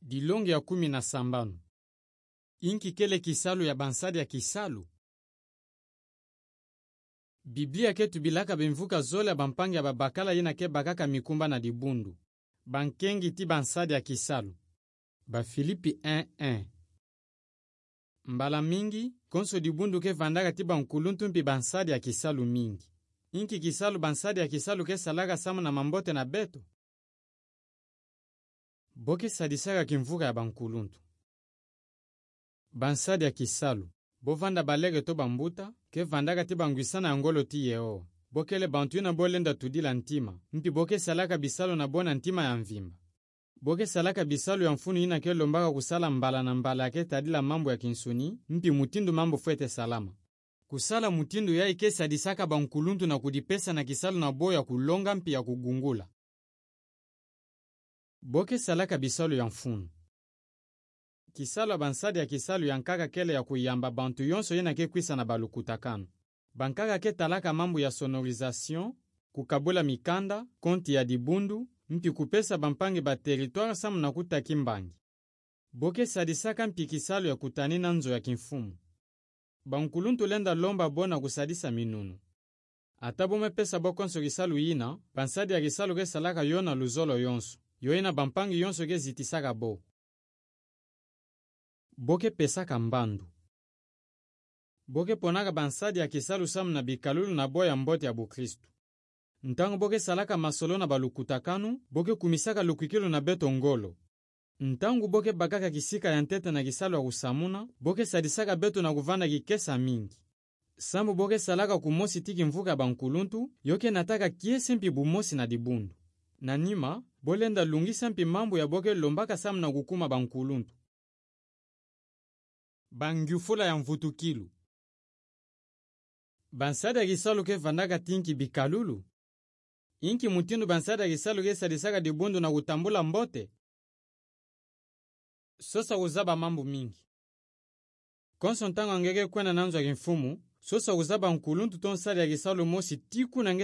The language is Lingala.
Dilongi ya 17. Inki kele kisalu ya bansadi ya kisalu. Biblia ketu bilaka bimvuka zole ya bampangi ya babakala yena ke bakaka mikumba na dibundu. Bankengi ti bansadi ya kisalu. Bafilipi 1:1. Mbala mingi, konso dibundu ke vandaka ti bankuluntu mpi bansadi ya kisalu mingi. Inki kisalu bansadi ya kisalu ke salaka samu na mambote na beto. Boke sadisaka kimvuka ya bankuluntu. Bansadi ya kisalu, bovanda balege to bambuta, ke vandaka ti bangwisana ya ngolo ti yeo. Bokele bantu na bolenda tudila ntima, mpi boke salaka bisalu na bona ntima ya mvimba. Boke salaka bisalu ya mfunu ina ke lombaka kusala mbala na mbala ke tadila mambo ya kinsuni, mpi mutindu mambo fuete salama. Kusala mutindu ya ike sadisaka bankuluntu na kudipesa na kisalu na boya kulonga mpi ya kugungula. Boke salaka bisalu ya mfunu. Kisalu bansadi ya kisalu ya nkaka kele ya kuyamba bantu yonso yena ke kwisa na balukutakano. Bankaka ke talaka mambu ya sonorisation, kukabula mikanda, konti ya dibundu, mpi kupesa bampangi ba territoire samu na kutaki mbangi. Boke sadisaka mpi kisalu ya kutani na nzo ya kimfumu. Bankuluntu lenda lomba bona kusadisa minunu. Atabo mepesa bokonso kisalu ina, bansadi ya kisalu ke salaka yona luzolo yonso. Yoena bampangi yonso ke zitisaka bo. Boke pesaka mbandu. Boke ponaka bansadi ya kisalu samu na bikalulu na boya mbote ya bukristu. Ntango boke salaka masolo na balukutakanu, boke kumisaka lukikilu na beto ngolo. Ntango boke bakaka kisika ya ntete na kisalu ya kusamuna, boke sadisaka beto na kuvanda kikesa mingi. Sambu boke salaka kumosi tiki mvuka bankuluntu, yoke nataka kiese mpi bumosi na dibundu. Na nima, bolenda lungisa mpi mambu ya boke lombaka samu na kukuma bankuluntu. Bangyufula ya mvutukilu. Bansadi ya kisalu ke vandaka tinki bikalulu. Inki mutindu bansadi ya kisalu ke sadisaka dibundu na kutambula mbote. Sosa uzaba mambu mingi. Konso ntango angeke kwena nanzo ya kimfumu, sosa uzaba nkuluntu tonsadi ya kisalu mosi tiku nange